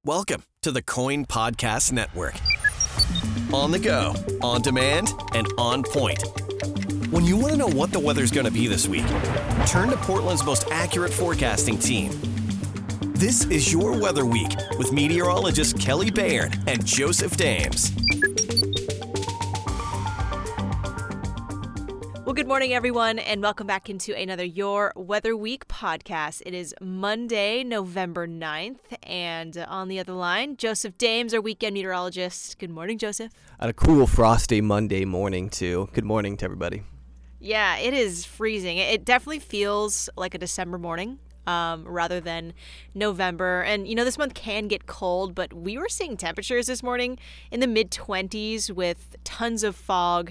Welcome to the Coin Podcast Network. On the go, on demand, and on point. When you want to know what the weather's going to be this week, turn to Portland's most accurate forecasting team. This is your Weather Week with meteorologists Kelly Bayern and Joseph Dames. Well, good morning, everyone, and welcome back into another Your Weather Week podcast. It is Monday, November 9th, and on the other line, Joseph Dames, our weekend meteorologist. Good morning, Joseph. On a cool, frosty Monday morning, too. Good morning to everybody. Yeah, it is freezing. It definitely feels like a December morning. Rather than November. And, you know, this month can get cold, but we were seeing temperatures this morning in the mid-20s with tons of fog.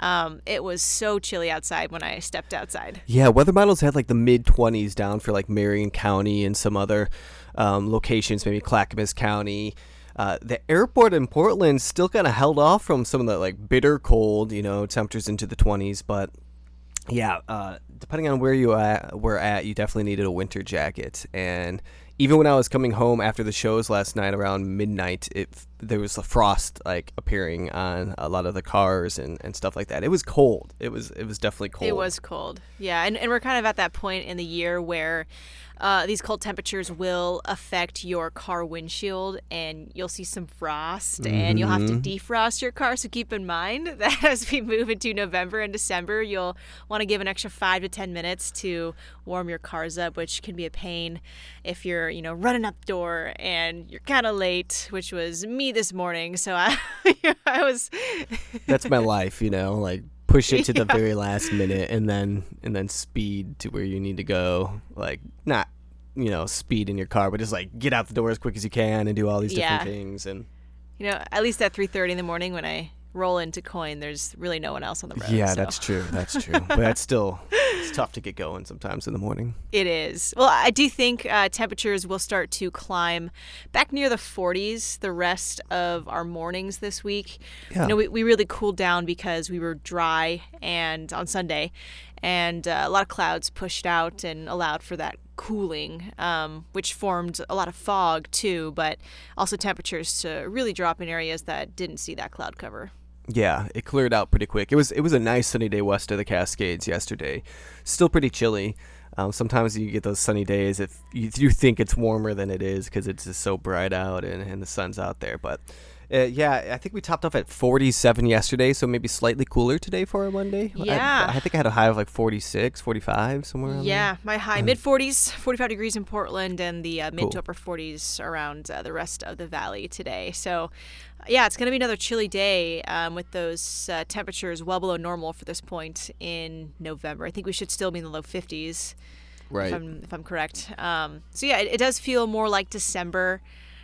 It was so chilly outside when I stepped outside. Yeah, weather models had like the mid-20s down for like Marion County and some other locations, maybe Clackamas County. The airport in Portland still kind of held off from some of the like bitter cold, you know, temperatures into the 20s, but yeah, depending on where you were at, you definitely needed a winter jacket. And even when I was coming home after the shows last night around midnight, there was a frost like appearing on a lot of the cars and stuff like that. It was cold. It was definitely cold. It was cold. Yeah, and we're kind of at that point in the year where these cold temperatures will affect your car windshield, and you'll see some frost, and you'll have to defrost your car. So keep in mind that as we move into November and December, you'll want to give an extra 5 to 10 minutes to warm your cars up, which can be a pain if you're, you know, running up the door and you're kind of late, which was me this morning. So I was. That's my life, you know, like push it to the very last minute and then speed to where you need to go. Like not, you know, speed in your car, but just like get out the door as quick as you can and do all these different things. And you know, at least at 3:30 in the morning when I roll into Coin, there's really no one else on the road. Yeah, so. That's true. But that's still, it's tough to get going sometimes in the morning. It is. Well, I do think temperatures will start to climb back near the 40s the rest of our mornings this week. Yeah. You know, we really cooled down because we were dry and on Sunday, and a lot of clouds pushed out and allowed for that cooling, which formed a lot of fog too, but also temperatures to really drop in areas that didn't see that cloud cover. Yeah, it cleared out pretty quick. It was a nice sunny day west of the Cascades yesterday. Still pretty chilly. Sometimes you get those sunny days if you think it's warmer than it is because it's just so bright out and the sun's out there. But yeah, I think we topped off at 47 yesterday, so maybe slightly cooler today for a Monday. Yeah. I think I had a high of like 46, 45, somewhere around there. My high mid-40s, 45 degrees in Portland, and the mid to upper 40s around the rest of the valley today. So, yeah, it's going to be another chilly day with those temperatures well below normal for this point in November. I think we should still be in the low 50s, right? If I'm correct. So, yeah, it does feel more like December.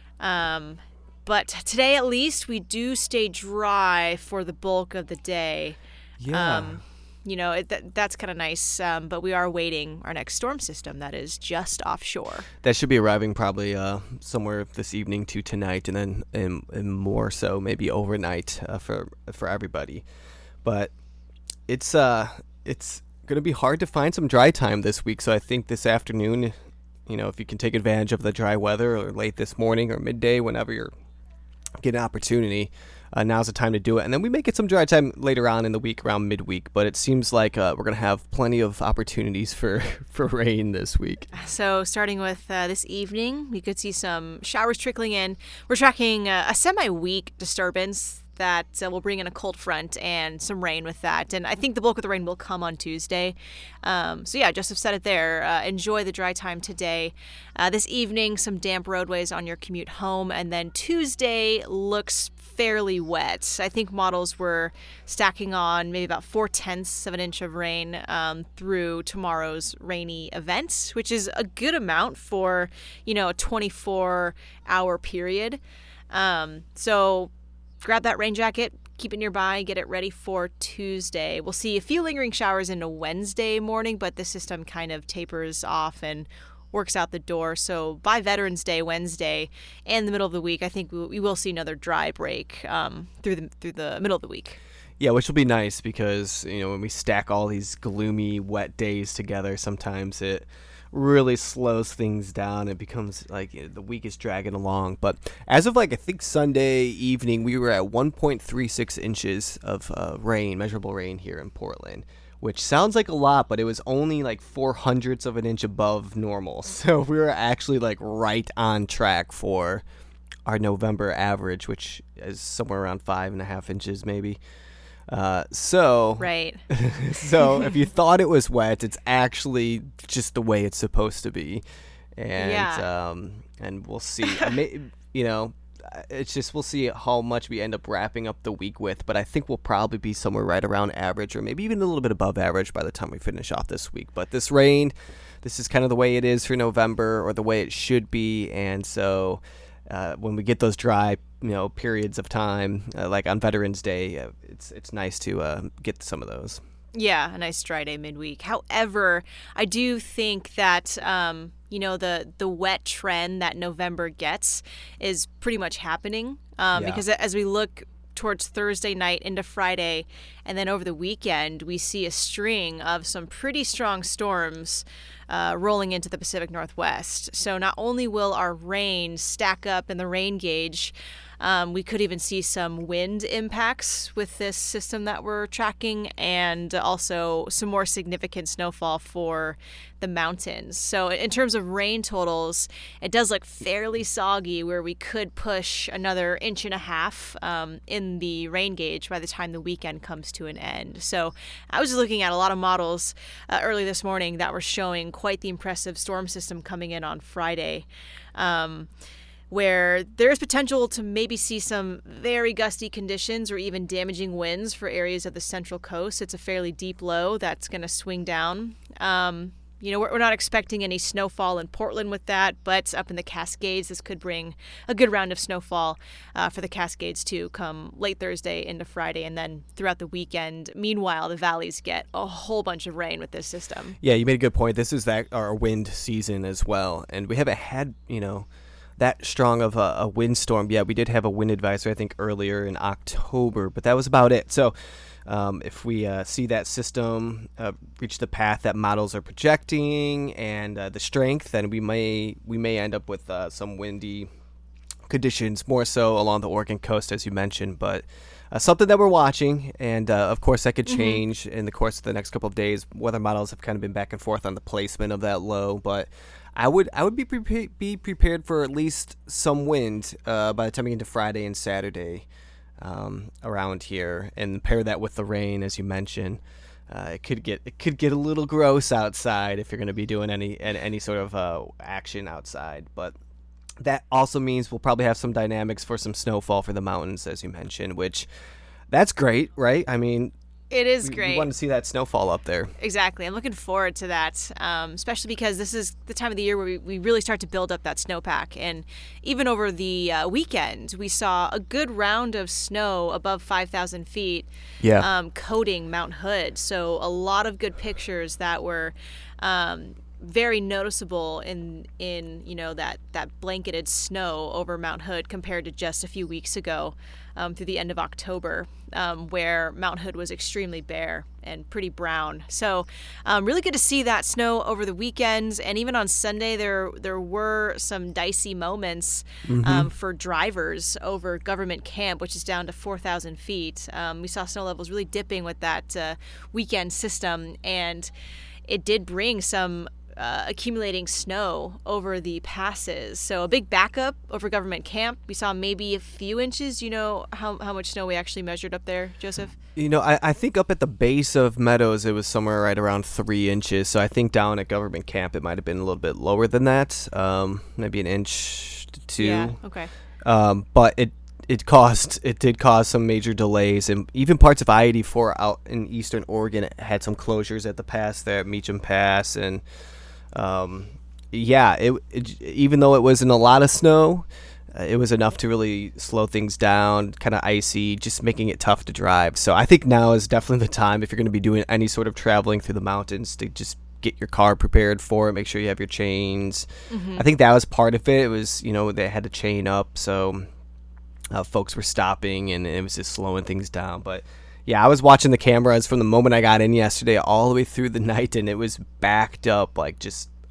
But today, at least, we do stay dry for the bulk of the day. Yeah. You know, that's kind of nice. But we are awaiting our next storm system that is just offshore. That should be arriving probably somewhere this evening to tonight, and then and more so maybe overnight for everybody. But it's going to be hard to find some dry time this week. So I think this afternoon, you know, if you can take advantage of the dry weather, or late this morning or midday, whenever you're get an opportunity, now's the time to do it. And then we may get some dry time later on in the week around midweek, but it seems like we're going to have plenty of opportunities for rain this week. So starting with this evening, we could see some showers trickling in. We're tracking a semi-weak disturbance that will bring in a cold front and some rain with that. And I think the bulk of the rain will come on Tuesday. So yeah, Joseph said it there. Enjoy the dry time today. This evening, some damp roadways on your commute home. And then Tuesday looks fairly wet. I think models were stacking on maybe about 0.4 of an inch of rain through tomorrow's rainy events, which is a good amount for, you know, a 24-hour period. So grab that rain jacket, keep it nearby, get it ready for Tuesday. We'll see a few lingering showers into Wednesday morning, but the system kind of tapers off and works out the door. So by Veterans Day, Wednesday, and the middle of the week, I think we will see another dry break through the middle of the week. Yeah, which will be nice because, you know, when we stack all these gloomy, wet days together, sometimes it really slows things down. It becomes like the week is dragging along. But as of I think Sunday evening, we were at 1.36 inches of rain, measurable rain here in Portland, which sounds like a lot, but it was only 0.04 of an inch above normal. So we were actually right on track for our November average, which is somewhere around 5.5 inches maybe. So right. So if you thought it was wet, it's actually just the way it's supposed to be. And and we'll see. It's just we'll see how much we end up wrapping up the week with, but I think we'll probably be somewhere right around average or maybe even a little bit above average by the time we finish off this week. But this rain, this is kind of the way it is for November, or the way it should be. And so when we get those dry periods of time, like on Veterans Day, it's nice to get some of those. Yeah, a nice dry day midweek. However, I do think that the wet trend that November gets is pretty much happening because as we look towards Thursday night into Friday and then over the weekend, we see a string of some pretty strong storms rolling into the Pacific Northwest. So not only will our rain stack up in the rain gauge, we could even see some wind impacts with this system that we're tracking, and also some more significant snowfall for the mountains. So in terms of rain totals, it does look fairly soggy, where we could push another 1.5 inches in the rain gauge by the time the weekend comes to an end. So I was just looking at a lot of models early this morning that were showing quite the impressive storm system coming in on Friday. Where there's potential to maybe see some very gusty conditions or even damaging winds for areas of the Central Coast. It's a fairly deep low that's going to swing down. We're not expecting any snowfall in Portland with that, but up in the Cascades, this could bring a good round of snowfall for the Cascades too, come late Thursday into Friday, and then throughout the weekend. Meanwhile, the valleys get a whole bunch of rain with this system. Yeah, you made a good point. This is our wind season as well, and we haven't had, that strong of a windstorm. Yeah, we did have a wind advisory, I think, earlier in October, but that was about it. So if we see that system reach the path that models are projecting and the strength, then we may end up with some windy conditions, more so along the Oregon coast, as you mentioned. But something that we're watching, and of course that could change in the course of the next couple of days. Weather models have kind of been back and forth on the placement of that low, but I would be prepared for at least some wind by the time we get into Friday and Saturday around here, and pair that with the rain, as you mentioned. It could get a little gross outside if you're going to be doing any sort of action outside, but that also means we'll probably have some dynamics for some snowfall for the mountains, as you mentioned, which that's great, right? I mean, it is great. We want to see that snowfall up there. Exactly. I'm looking forward to that, especially because this is the time of the year where we really start to build up that snowpack. And even over the weekend, we saw a good round of snow above 5,000 feet coating Mount Hood. So a lot of good pictures that were very noticeable in that blanketed snow over Mount Hood compared to just a few weeks ago through the end of October, where Mount Hood was extremely bare and pretty brown. So really good to see that snow over the weekends. And even on Sunday, there were some dicey moments for drivers over Government Camp, which is down to 4,000 feet. We saw snow levels really dipping with that weekend system, and it did bring some accumulating snow over the passes. So a big backup over Government Camp. We saw maybe a few inches. Do you know how much snow we actually measured up there, Joseph? I think up at the base of Meadows, it was somewhere right around 3 inches. So I think down at Government Camp, it might have been a little bit lower than that. Maybe an inch to 2. Yeah, okay. But it did cause some major delays, and even parts of I-84 out in eastern Oregon had some closures at the pass there at Meacham Pass. And even though it wasn't a lot of snow, it was enough to really slow things down, kind of icy, just making it tough to drive. So I think now is definitely the time, if you're going to be doing any sort of traveling through the mountains, to just get your car prepared for it. Make sure you have your chains. I think that was part of it. It was, they had to chain up, so folks were stopping, and it was just slowing things down. But yeah, I was watching the cameras from the moment I got in yesterday all the way through the night, and it was backed up, like just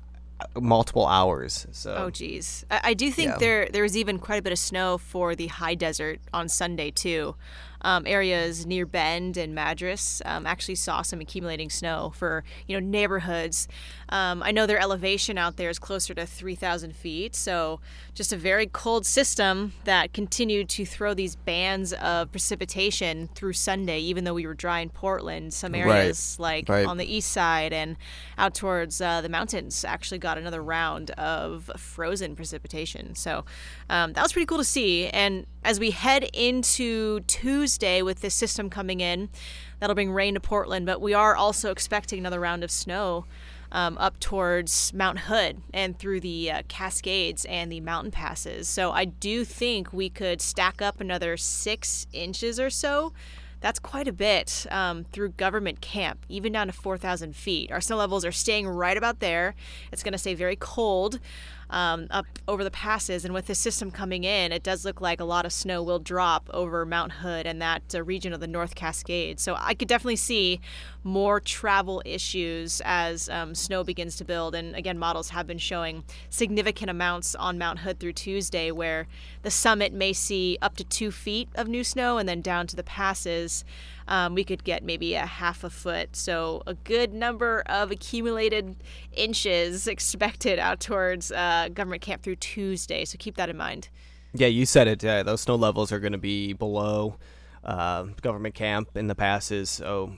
multiple hours. So. Oh, geez. I do think there was even quite a bit of snow for the high desert on Sunday, too. Areas near Bend and Madras actually saw some accumulating snow for, neighborhoods. I know their elevation out there is closer to 3,000 feet, so just a very cold system that continued to throw these bands of precipitation through Sunday, even though we were dry in Portland. Some areas on the east side and out towards the mountains actually got another round of frozen precipitation. So that was pretty cool to see. And as we head into Tuesday with this system coming in, that'll bring rain to Portland, but we are also expecting another round of snow up towards Mount Hood and through the Cascades and the mountain passes. So I do think we could stack up another 6 inches or so. That's quite a bit through Government Camp, even down to 4,000 feet. Our snow levels are staying right about there. It's going to stay very cold up over the passes. And with the system coming in, it does look like a lot of snow will drop over Mount Hood and that region of the North Cascades. So I could definitely see more travel issues as snow begins to build. And again, models have been showing significant amounts on Mount Hood through Tuesday, where the summit may see up to 2 feet of new snow, and then down to the passes we could get maybe a half a foot. So a good number of accumulated inches expected out towards Government Camp through Tuesday. So keep that in mind. Yeah, you said it. Those snow levels are going to be below Government Camp in the passes. So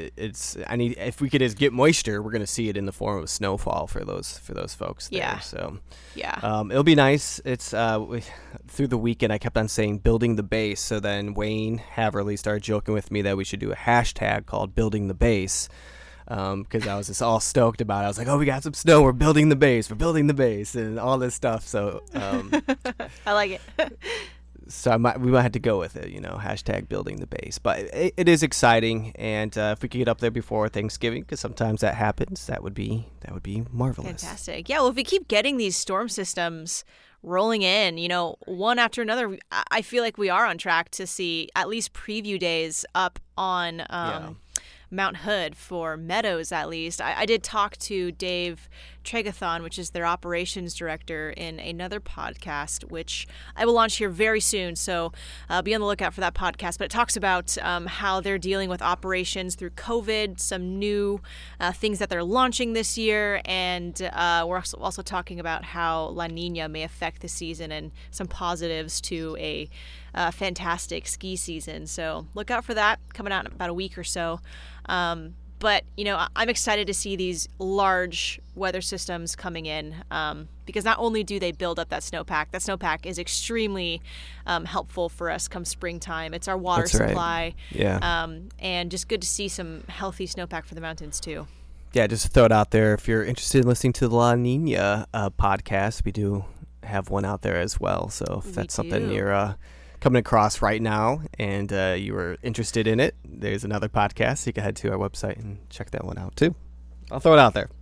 if we could just get moisture, we're going to see it in the form of snowfall for those folks there. Yeah. So yeah, it'll be nice. It's through the weekend I kept on saying building the base. So then Wayne Haverly started joking with me that we should do a hashtag called building the base. Because I was just all stoked about it. I was like, oh, we got some snow. We're building the base, and all this stuff. So I like it. So we might have to go with it, hashtag building the base. But it is exciting, and if we could get up there before Thanksgiving, because sometimes that happens, that would be marvelous. Fantastic. Yeah, well, if we keep getting these storm systems rolling in, one after another, I feel like we are on track to see at least preview days up on Mount Hood for Meadows, at least. I did talk to Dave Tregathon, which is their operations director, in another podcast, which I will launch here very soon. So be on the lookout for that podcast. But it talks about how they're dealing with operations through COVID, some new things that they're launching this year. And we're also talking about how La Nina may affect the season and some positives to a fantastic ski season. So look out for that coming out in about a week or so. But, I'm excited to see these large weather systems coming in because not only do they build up that snowpack is extremely helpful for us come springtime. It's our water supply. Yeah. And just good to see some healthy snowpack for the mountains, too. Yeah, just to throw it out there, if you're interested in listening to the La Nina podcast, we do have one out there as well. So if that's something you're coming across right now and you were interested in it, there's another podcast. You can head to our website and check that one out too. I'll throw it out there.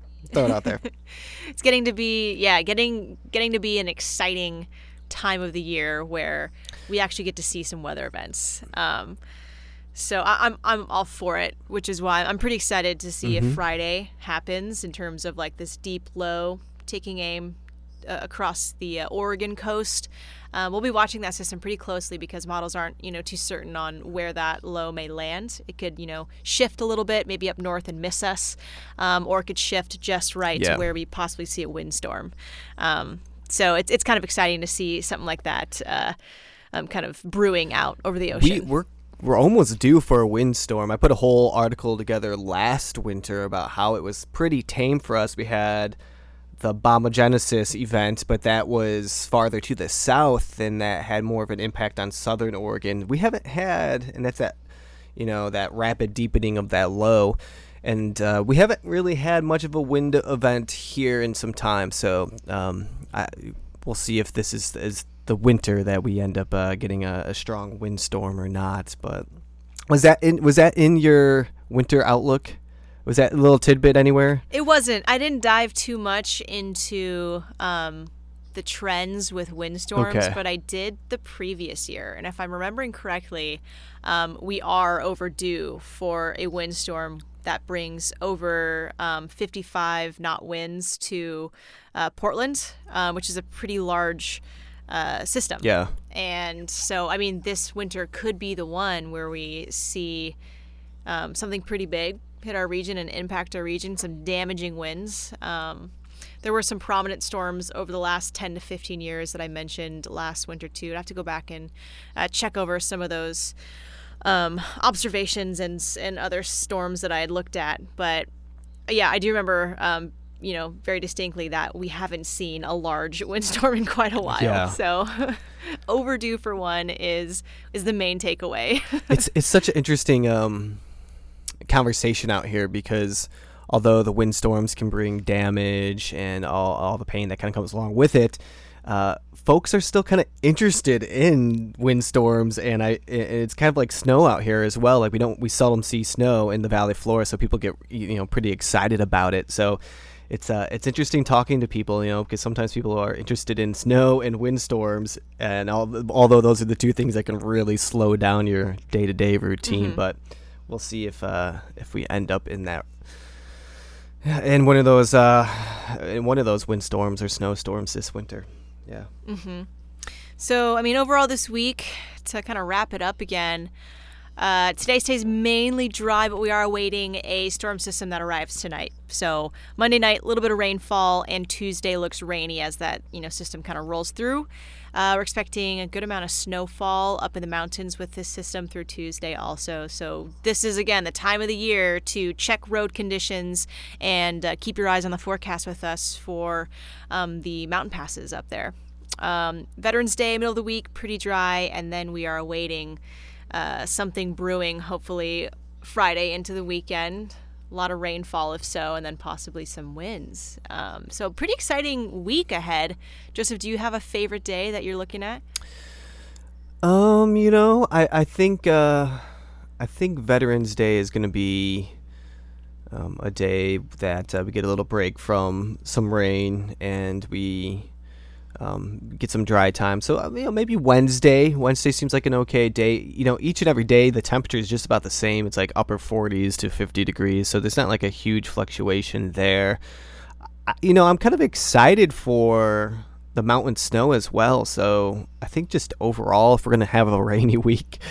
It's getting to be an exciting time of the year where we actually get to see some weather events. So I'm all for it, which is why I'm pretty excited to see if Friday happens in terms of like this deep low taking aim across the Oregon coast. We'll be watching that system pretty closely because models aren't, too certain on where that low may land. It could, shift a little bit, maybe up north and miss us, or it could shift just right to where we possibly see a windstorm. So it's kind of exciting to see something like that kind of brewing out over the ocean. We're almost due for a windstorm. I put a whole article together last winter about how it was pretty tame for us. We had the Bombogenesis event, but that was farther to the south and that had more of an impact on southern Oregon. We haven't had, and that's that rapid deepening of that low, and we haven't really had much of a wind event here in some time. So we'll see if this is the winter that we end up getting a strong windstorm or not. But was that in your winter outlook? Was that a little tidbit anywhere? It wasn't. I didn't dive too much into the trends with windstorms, but I did the previous year. And if I'm remembering correctly, we are overdue for a windstorm that brings over 55 knot winds to Portland, which is a pretty large system. Yeah. And so, I mean, this winter could be the one where we see something pretty big hit our region and impact our region, some damaging winds. There were some prominent storms over the last 10 to 15 years that I mentioned last winter, too. I'd have to go back and check over some of those observations and other storms that I had looked at. But, yeah, I do remember, very distinctly that we haven't seen a large windstorm in quite a while. Yeah. So overdue for one is the main takeaway. It's such an interesting conversation out here because although the windstorms can bring damage and all the pain that kind of comes along with it, folks are still kind of interested in windstorms, and it's kind of like snow out here as well. Like we seldom see snow in the Valley Floor, so people get pretty excited about it. So it's interesting talking to people, because sometimes people are interested in snow and windstorms, and although those are the two things that can really slow down your day-to-day routine, but we'll see if we end up in that. In one of those windstorms or snowstorms this winter. Yeah. So, I mean, overall this week, to kind of wrap it up again, today stays mainly dry, but we are awaiting a storm system that arrives tonight. So Monday night, a little bit of rainfall, and Tuesday looks rainy as that system kind of rolls through. We're expecting a good amount of snowfall up in the mountains with this system through Tuesday also. So this is, again, the time of the year to check road conditions and keep your eyes on the forecast with us for the mountain passes up there. Veterans Day, middle of the week, pretty dry, and then we are awaiting something brewing, hopefully Friday into the weekend. A lot of rainfall, if so, and then possibly some winds. So pretty exciting week ahead. Joseph, do you have a favorite day that you're looking at? I think Veterans Day is going to be a day that we get a little break from some rain and we get some dry time. So maybe Wednesday. Wednesday seems like an okay day. Each and every day the temperature is just about the same. It's like upper 40s to 50 degrees. So there's not like a huge fluctuation there. I'm kind of excited for the mountain snow as well. So I think just overall, if we're going to have a rainy week,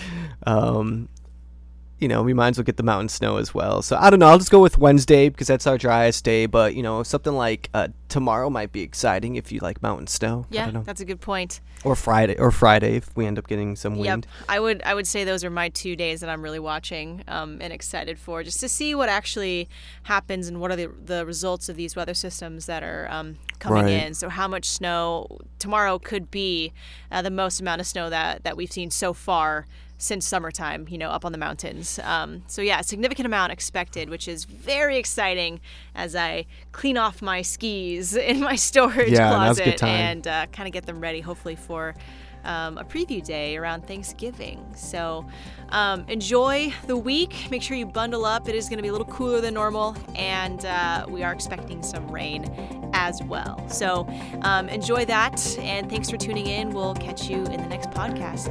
we might as well get the mountain snow as well. So I don't know. I'll just go with Wednesday because that's our driest day. But, something like tomorrow might be exciting if you like mountain snow. Yeah, that's a good point. Or Friday if we end up getting some wind. Yep. I would say those are my 2 days that I'm really watching and excited for, just to see what actually happens and what are the results of these weather systems that are coming in. So how much snow tomorrow could be the most amount of snow that we've seen so far since summertime, up on the mountains. A significant amount expected, which is very exciting as I clean off my skis in my storage closet and kind of get them ready, hopefully for a preview day around Thanksgiving. So enjoy the week. Make sure you bundle up. It is going to be a little cooler than normal, and we are expecting some rain as well. So enjoy that, and thanks for tuning in. We'll catch you in the next podcast.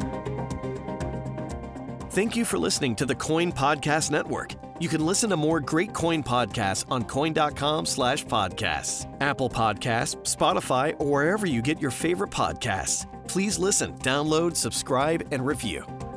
Thank you for listening to the Coin Podcast Network. You can listen to more great Coin podcasts on coin.com/podcasts, Apple Podcasts, Spotify, or wherever you get your favorite podcasts. Please listen, download, subscribe, and review.